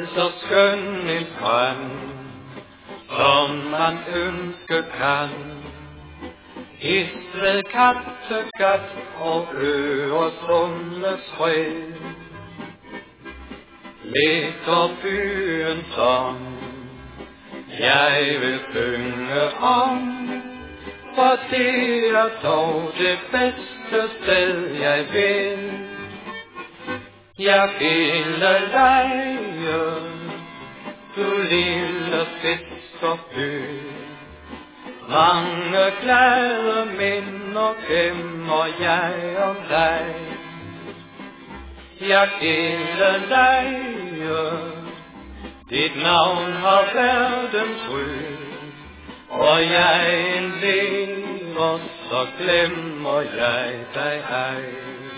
så skøn en drøm, som man ønske kan. Isved, Kattegat og Øresundes fred, ligger byen som jeg vil synge om, for det er dog det bedste sted jeg vil. Jeg ville leje, du lille fiskerby, mange glade minder gemmer jeg om dig. Jeg ville leje, dit navn har verdens ry, og jeg en lever, så glemmer jeg dig ej.